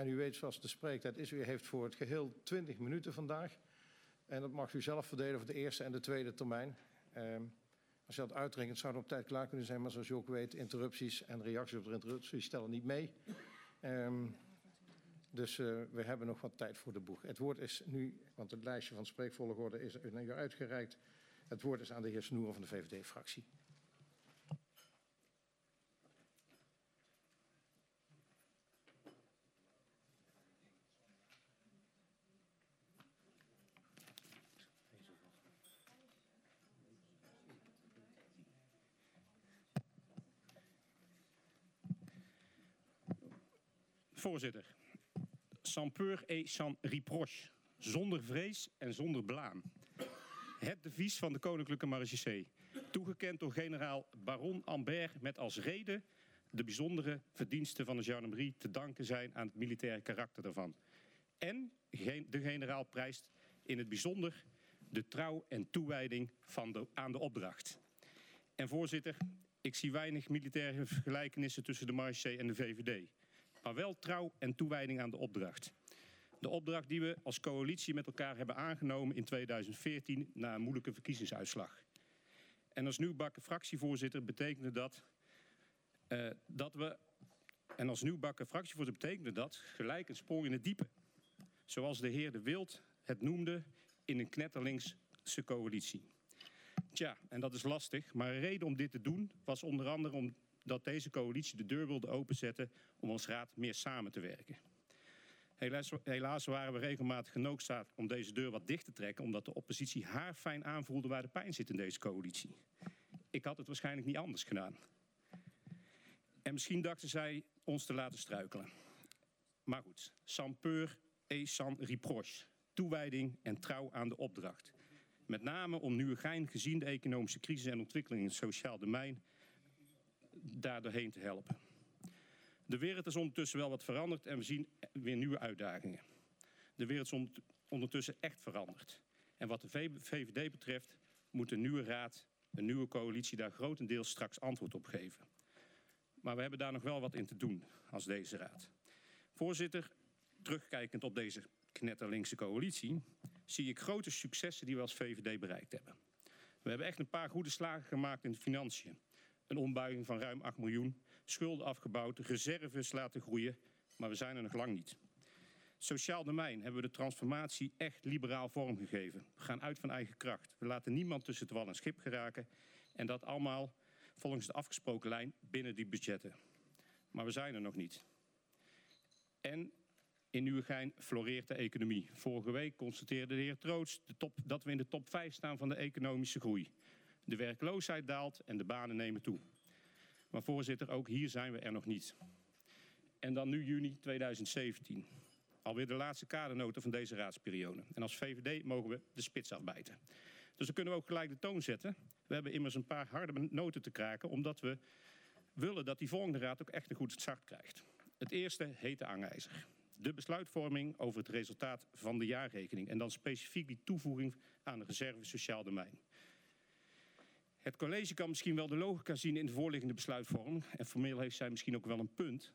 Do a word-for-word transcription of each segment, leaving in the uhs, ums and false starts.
En u weet, zoals de spreektijd is, u heeft voor het geheel twintig minuten vandaag. En dat mag u zelf verdelen voor de eerste en de tweede termijn. Um, als je dat uitrekent, zou het op tijd klaar kunnen zijn. Maar zoals u ook weet, interrupties en reacties op de interrupties stellen niet mee. Um, dus uh, we hebben nog wat tijd voor de boeg. Het woord is nu, want het lijstje van spreekvolgorde is naar u uitgereikt. Het woord is aan de heer Snoeren van de V V D-fractie. Voorzitter, sans peur et sans reproche, zonder vrees en zonder blaam. Het devies van de Koninklijke Marechaussee, toegekend door generaal Baron Ambert met als reden de bijzondere verdiensten van de gendarmerie te danken zijn aan het militaire karakter daarvan. En de generaal prijst in het bijzonder de trouw en toewijding van de, aan de opdracht. En voorzitter, ik zie weinig militaire vergelijkenissen tussen de Marechaussee en de V V D. Maar wel trouw en toewijding aan de opdracht. De opdracht die we als coalitie met elkaar hebben aangenomen in tweeduizend veertien na een moeilijke verkiezingsuitslag. En als nieuwbakken fractievoorzitter betekende dat, uh, dat we... En als nieuwbakken fractievoorzitter betekende dat gelijk een sprong in het diepe. Zoals de heer De Wild het noemde in een knetterlinkse coalitie. Tja, en dat is lastig, maar een reden om dit te doen was onder andere om dat deze coalitie de deur wilde openzetten om als raad meer samen te werken. Helaas, helaas waren we regelmatig genoodzaakt om deze deur wat dicht te trekken, omdat de oppositie haarfijn aanvoelde waar de pijn zit in deze coalitie. Ik had het waarschijnlijk niet anders gedaan. En misschien dachten zij ons te laten struikelen. Maar goed, sans peur et sans reproche. Toewijding en trouw aan de opdracht. Met name om Nieuwegein, gezien de economische crisis en ontwikkeling in het sociaal domein, daar doorheen te helpen. De wereld is ondertussen wel wat veranderd en we zien weer nieuwe uitdagingen. De wereld is ondertussen echt veranderd. En wat de V V D betreft moet een nieuwe raad, een nieuwe coalitie daar grotendeels straks antwoord op geven. Maar we hebben daar nog wel wat in te doen als deze raad. Voorzitter, terugkijkend op deze knetterlinkse coalitie, zie ik grote successen die we als V V D bereikt hebben. We hebben echt een paar goede slagen gemaakt in de financiën. Een ombuiging van ruim acht miljoen, schulden afgebouwd, reserves laten groeien, maar we zijn er nog lang niet. Sociaal domein hebben we de transformatie echt liberaal vormgegeven. We gaan uit van eigen kracht. We laten niemand tussen het wal en schip geraken. En dat allemaal volgens de afgesproken lijn binnen die budgetten. Maar we zijn er nog niet. En in Nieuwegein floreert de economie. Vorige week constateerde de heer Troost de top, dat we in de top vijf staan van de economische groei. De werkloosheid daalt en de banen nemen toe. Maar voorzitter, ook hier zijn we er nog niet. En dan nu juni tweeduizend zeventien. Alweer de laatste kadernota van deze raadsperiode. En als V V D mogen we de spits afbijten. Dus dan kunnen we ook gelijk de toon zetten. We hebben immers een paar harde noten te kraken, omdat we willen dat die volgende raad ook echt een goed start krijgt. Het eerste heet de hangijzer. De besluitvorming over het resultaat van de jaarrekening. En dan specifiek die toevoeging aan de reserve sociaal domein. Het college kan misschien wel de logica zien in de voorliggende besluitvorming. En formeel heeft zij misschien ook wel een punt.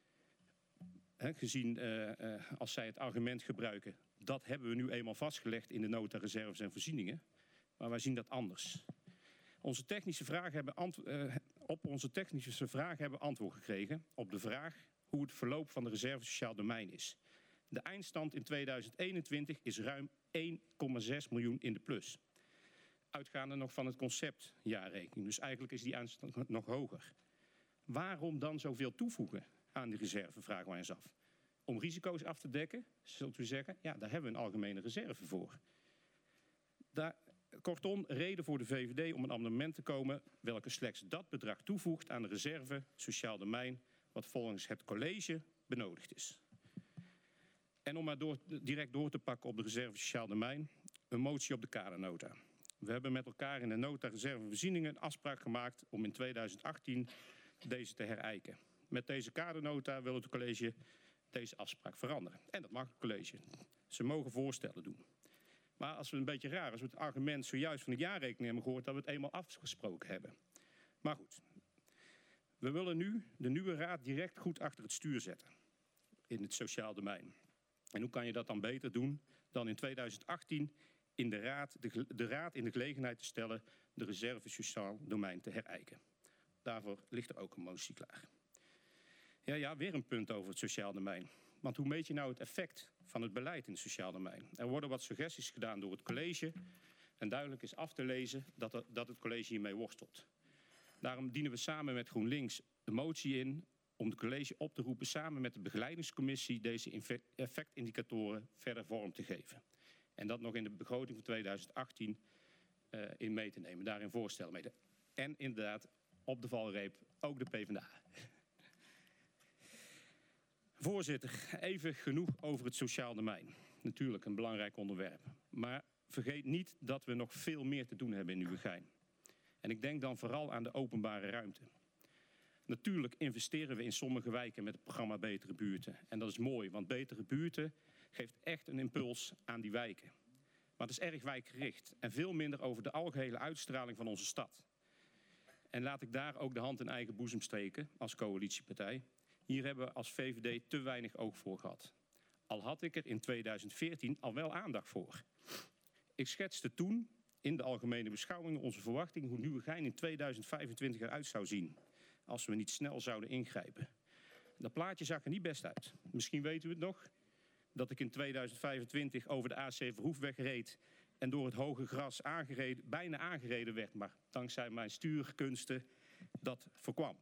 He, gezien uh, uh, als zij het argument gebruiken. Dat hebben we nu eenmaal vastgelegd in de nota reserves en voorzieningen. Maar wij zien dat anders. Onze technische vragen hebben ant- uh, op onze technische vragen hebben we antwoord gekregen op de vraag hoe het verloop van de reserve sociaal domein is. De eindstand in tweeduizend eenentwintig is ruim één komma zes miljoen in de plus. Uitgaande nog van het concept jaarrekening. Dus eigenlijk is die eindstand nog hoger. Waarom dan zoveel toevoegen aan die reserve, vragen wij ons af. Om risico's af te dekken, zult u zeggen, ja, daar hebben we een algemene reserve voor. Daar, kortom, reden voor de V V D om een amendement te komen welke slechts dat bedrag toevoegt aan de reserve sociaal domein wat volgens het college benodigd is. En om maar door, direct door te pakken op de reserve sociaal domein, een motie op de kadernota. We hebben met elkaar in de nota reserve voorzieningen een afspraak gemaakt om in tweeduizend achttien deze te herijken. Met deze kadernota wil het college deze afspraak veranderen. En dat mag het college. Ze mogen voorstellen doen. Maar als we een beetje raar, als we het argument zojuist van de jaarrekening hebben gehoord dat we het eenmaal afgesproken hebben. Maar goed, we willen nu de nieuwe raad direct goed achter het stuur zetten. in het sociaal domein. En hoe kan je dat dan beter doen dan in tweeduizend achttien in de raad, de, de raad in de gelegenheid te stellen de reserve sociaal domein te herijken. Daarvoor ligt er ook een motie klaar. Ja, ja, weer een punt over het sociaal domein. Want hoe meet je nou het effect van het beleid in het sociaal domein? Er worden wat suggesties gedaan door het college. En duidelijk is af te lezen dat, er, dat het college hiermee worstelt. Daarom dienen we samen met GroenLinks een motie in om het college op te roepen samen met de begeleidingscommissie deze effectindicatoren verder vorm te geven. En dat nog in de begroting van tweeduizend achttien uh, in mee te nemen, daarin voorstellen mee. En inderdaad, op de valreep ook de PvdA. Voorzitter, even genoeg over het sociaal domein. Natuurlijk een belangrijk onderwerp. Maar vergeet niet dat we nog veel meer te doen hebben in Nieuwegein. En ik denk dan vooral aan de openbare ruimte. Natuurlijk investeren we in sommige wijken met het programma Betere Buurten. En dat is mooi, want Betere Buurten geeft echt een impuls aan die wijken. Maar het is erg wijkgericht en veel minder over de algehele uitstraling van onze stad. En laat ik daar ook de hand in eigen boezem steken als coalitiepartij. Hier hebben we als V V D te weinig oog voor gehad. Al had ik er in tweeduizend veertien al wel aandacht voor. Ik schetste toen in de algemene beschouwingen onze verwachting hoe Nieuwegein in tweeduizend vijfentwintig eruit zou zien, als we niet snel zouden ingrijpen. Dat plaatje zag er niet best uit. Misschien weten we het nog, dat ik in tweeduizend vijfentwintig over de A C Verhoefweg reed en door het hoge gras aangereden, bijna aangereden werd, maar dankzij mijn stuurkunsten dat voorkwam.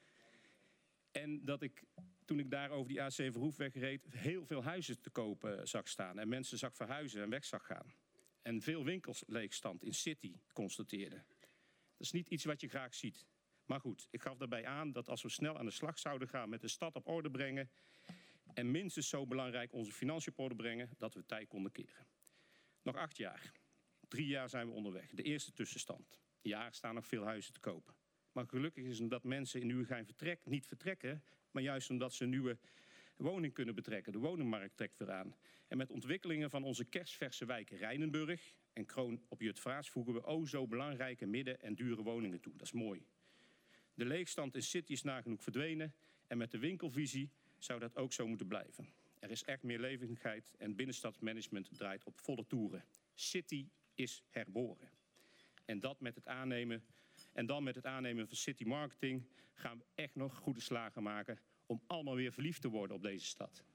En dat ik, toen ik daar over die A C Verhoefweg reed, heel veel huizen te kopen zag staan en mensen zag verhuizen en weg zag gaan. En veel winkels leegstand in City constateerde. Dat is niet iets wat je graag ziet. Maar goed, ik gaf daarbij aan dat als we snel aan de slag zouden gaan met de stad op orde brengen en minstens zo belangrijk onze financiën op orde brengen, dat we tijd konden keren. Nog acht jaar. Drie jaar zijn we onderweg. De eerste tussenstand. Ja, er staan nog veel huizen te kopen. Maar gelukkig is het dat mensen in Nieuwegein vertrek, niet vertrekken, maar juist omdat ze een nieuwe woning kunnen betrekken. De woningmarkt trekt weer aan. En met ontwikkelingen van onze kerstverse wijken Rijnenburg en Kroon op Jutphaas voegen we o zo belangrijke midden- en dure woningen toe. Dat is mooi. De leegstand in City is nagenoeg verdwenen en met de winkelvisie zou dat ook zo moeten blijven. Er is echt meer levendigheid en binnenstadsmanagement draait op volle toeren. City is herboren. En, dat met het aannemen, en dan met het aannemen van City Marketing gaan we echt nog goede slagen maken om allemaal weer verliefd te worden op deze stad.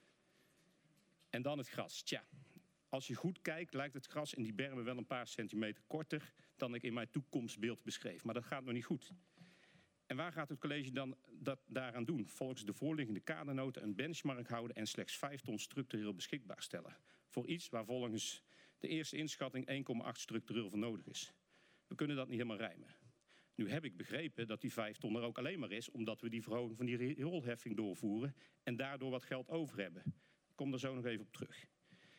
En dan het gras. Tja, als je goed kijkt lijkt het gras in die bermen wel een paar centimeter korter dan ik in mijn toekomstbeeld beschreef. Maar dat gaat nog niet goed. En waar gaat het college dan dat daaraan doen? Volgens de voorliggende kadernoten een benchmark houden en slechts vijf ton structureel beschikbaar stellen. Voor iets waar volgens de eerste inschatting één komma acht structureel voor nodig is. We kunnen dat niet helemaal rijmen. Nu heb ik begrepen dat die vijf ton er ook alleen maar is omdat we die verhoging van die rioolheffing doorvoeren en daardoor wat geld over hebben. Ik kom daar zo nog even op terug.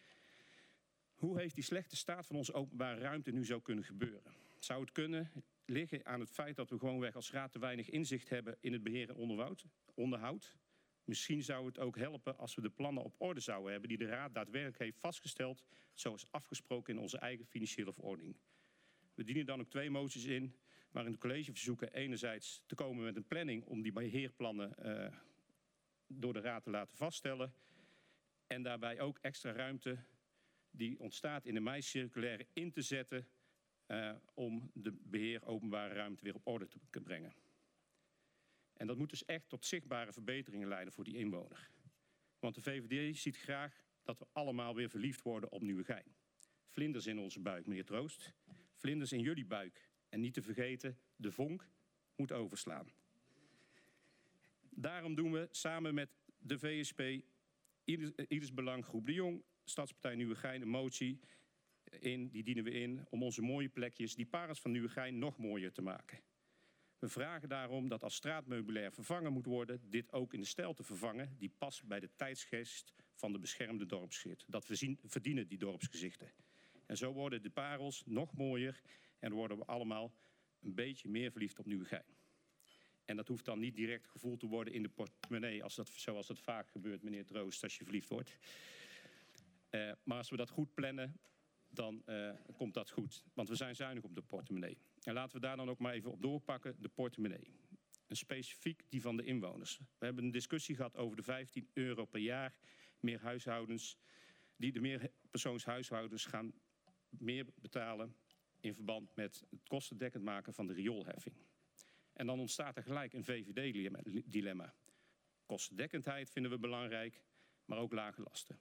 Hoe heeft die slechte staat van onze openbare ruimte nu zo kunnen gebeuren? Zou het kunnen liggen aan het feit dat we gewoonweg als raad te weinig inzicht hebben in het beheer en onderhoud? Misschien zou het ook helpen als we de plannen op orde zouden hebben die de raad daadwerkelijk heeft vastgesteld, zoals afgesproken in onze eigen financiële verordening. We dienen dan ook twee moties in, waarin het college verzoeken enerzijds te komen met een planning om die beheerplannen uh, door de raad te laten vaststellen en daarbij ook extra ruimte die ontstaat in de mei-circulaire in te zetten uh, om de beheer openbare ruimte weer op orde te brengen. En dat moet dus echt tot zichtbare verbeteringen leiden voor die inwoner. Want de V V D ziet graag dat we allemaal weer verliefd worden op Nieuwegein. Vlinders in onze buik, meneer Troost. Vlinders in jullie buik. En niet te vergeten, de vonk moet overslaan. Daarom doen we samen met de V S P, Ieders Belang, Groep de Jong, Stadspartij Nieuwegein een motie in, die dienen we in om onze mooie plekjes, die parels van Nieuwegein, nog mooier te maken. We vragen daarom dat als straatmeubilair vervangen moet worden, dit ook in de stijl te vervangen die past bij de tijdsgeest van de beschermde dorpsgezicht. Dat we zien, verdienen die dorpsgezichten. En zo worden de parels nog mooier en worden we allemaal een beetje meer verliefd op Nieuwegein. En dat hoeft dan niet direct gevoeld te worden in de portemonnee, als dat, zoals dat vaak gebeurt, meneer Troost, als je verliefd wordt. Uh, maar als we dat goed plannen, dan uh, komt dat goed. Want we zijn zuinig op de portemonnee. En laten we daar dan ook maar even op doorpakken, de portemonnee. en specifiek die van de inwoners. We hebben een discussie gehad over de vijftien euro per jaar meer huishoudens, die de meerpersoonshuishoudens gaan meer betalen in verband met het kostendekkend maken van de rioolheffing. En dan ontstaat er gelijk een V V D-dilemma. Kostendekkendheid vinden we belangrijk, maar ook lage lasten.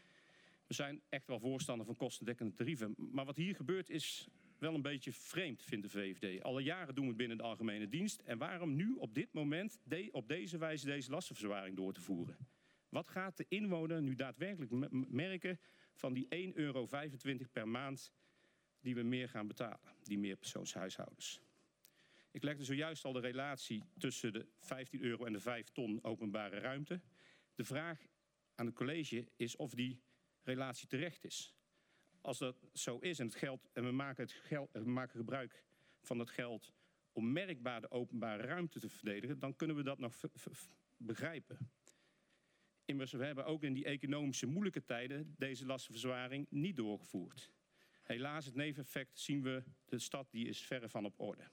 We zijn echt wel voorstander van kostendekkende tarieven. Maar wat hier gebeurt is wel een beetje vreemd, vindt de V V D. Alle jaren doen we het binnen de algemene dienst. En waarom nu op dit moment de, op deze wijze deze lastenverzwaring door te voeren? Wat gaat de inwoner nu daadwerkelijk merken van die één euro vijfentwintig per maand die we meer gaan betalen, die meerpersoonshuishoudens? Ik legde zojuist al de relatie tussen de vijftien euro en de vijf ton openbare ruimte. De vraag aan het college is of die relatie terecht is. Als dat zo is en, het geld, en we, maken het geld, we maken gebruik van dat geld om merkbaar de openbare ruimte te verdedigen, dan kunnen we dat nog begrijpen. Immers, we hebben ook in die economische moeilijke tijden deze lastenverzwaring niet doorgevoerd. Helaas, het neveneffect zien we, de stad die is verre van op orde.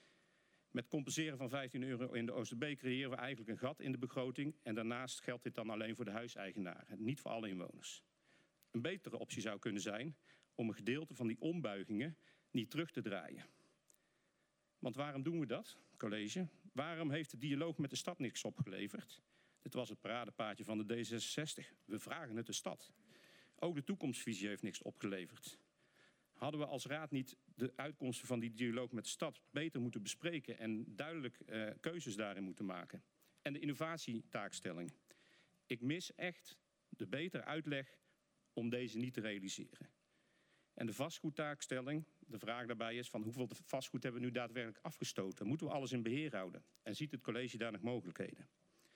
Met compenseren van vijftien euro in de Oosterbeek creëren we eigenlijk een gat in de begroting en daarnaast geldt dit dan alleen voor de huiseigenaren, niet voor alle inwoners. Een betere optie zou kunnen zijn om een gedeelte van die ombuigingen niet terug te draaien. Want waarom doen we dat, college? Waarom heeft de dialoog met de stad niks opgeleverd? Dit was het paradepaadje van de D zesenzestig. We vragen het de stad. Ook de toekomstvisie heeft niks opgeleverd. Hadden we als raad niet de uitkomsten van die dialoog met de stad beter moeten bespreken en duidelijk uh, keuzes daarin moeten maken? En de innovatietaakstelling. Ik mis echt de betere uitleg om deze niet te realiseren. En de vastgoedtaakstelling, de vraag daarbij is van hoeveel vastgoed hebben we nu daadwerkelijk afgestoten? Moeten we alles in beheer houden? En ziet het college daar nog mogelijkheden?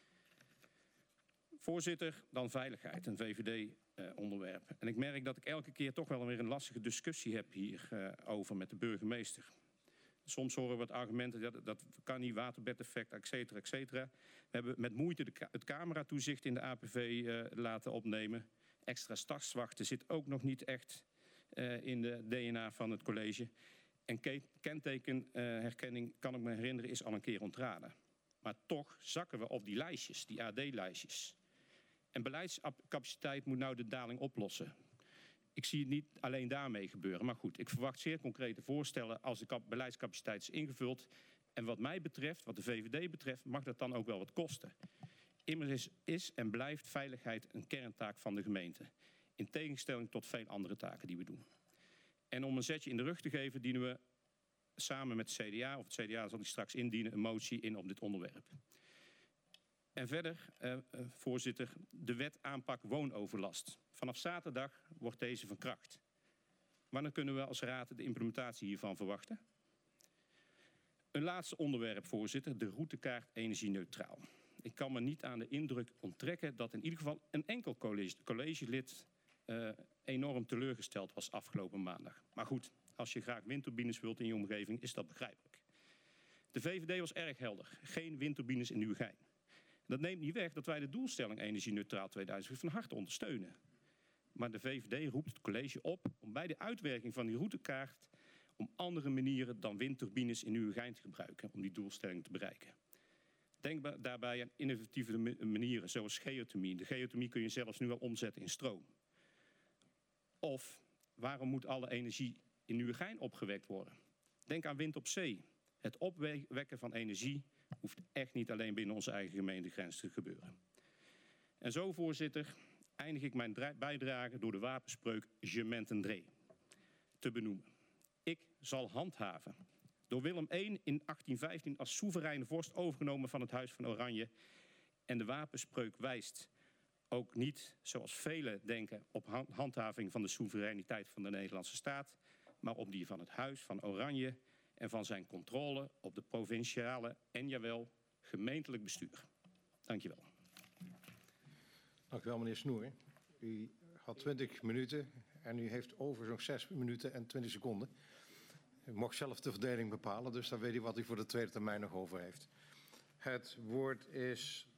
Voorzitter, dan veiligheid, een V V D-onderwerp. Uh, en ik merk dat ik elke keer toch wel weer een lastige discussie heb hierover uh, met de burgemeester. Soms horen we het argumenten dat dat kan niet, waterbedeffect, et cetera, et cetera. We hebben met moeite de ka het cameratoezicht in de A P V uh, laten opnemen. Extra stadswachten zit ook nog niet echt uh, in de D N A van het college. En kentekenherkenning, uh, kan ik me herinneren, is al een keer ontraden. Maar toch zakken we op die lijstjes, die A D-lijstjes. En beleidscapaciteit moet nou de daling oplossen. Ik zie het niet alleen daarmee gebeuren. Maar goed, ik verwacht zeer concrete voorstellen als de beleidscapaciteit is ingevuld. En wat mij betreft, wat de V V D betreft, mag dat dan ook wel wat kosten. Immers is, is en blijft veiligheid een kerntaak van de gemeente. In tegenstelling tot veel andere taken die we doen. En om een zetje in de rug te geven, dienen we samen met het C D A, of het C D A zal die straks indienen, een motie in op dit onderwerp. En verder, uh, uh, voorzitter, de wet aanpak woonoverlast. Vanaf zaterdag wordt deze van kracht. Wanneer kunnen we als raad de implementatie hiervan verwachten? Een laatste onderwerp, voorzitter, de routekaart energie-neutraal. Ik kan me niet aan de indruk onttrekken dat in ieder geval een enkel college, collegelid uh, enorm teleurgesteld was afgelopen maandag. Maar goed, als je graag windturbines wilt in je omgeving, is dat begrijpelijk. De V V D was erg helder. Geen windturbines in Nieuwegein. Dat neemt niet weg dat wij de doelstelling energie-neutraal tweeduizend van harte ondersteunen. Maar de V V D roept het college op om bij de uitwerking van die routekaart om andere manieren dan windturbines in Nieuwegein te gebruiken om die doelstelling te bereiken. Denk daarbij aan innovatieve manieren zoals geothermie. De geothermie kun je zelfs nu al omzetten in stroom. Of waarom moet alle energie in Nieuwegein opgewekt worden? Denk aan wind op zee. Het opwekken van energie hoeft echt niet alleen binnen onze eigen gemeentegrens te gebeuren. En zo, voorzitter, eindig ik mijn bijdrage door de wapenspreuk Je m'entendrez te benoemen. Ik zal handhaven. Door Willem de Eerste in achttien vijftien als soevereine vorst overgenomen van het Huis van Oranje. En de wapenspreuk wijst ook niet, zoals velen denken, op handhaving van de soevereiniteit van de Nederlandse staat, maar op die van het Huis van Oranje en van zijn controle op de provinciale en jawel gemeentelijk bestuur. Dank je wel. Dank u wel, meneer Snoer. U had twintig minuten en u heeft over zo'n zes minuten en twintig seconden. U mag zelf de verdeling bepalen, dus dan weet u wat u voor de tweede termijn nog over heeft. Het woord is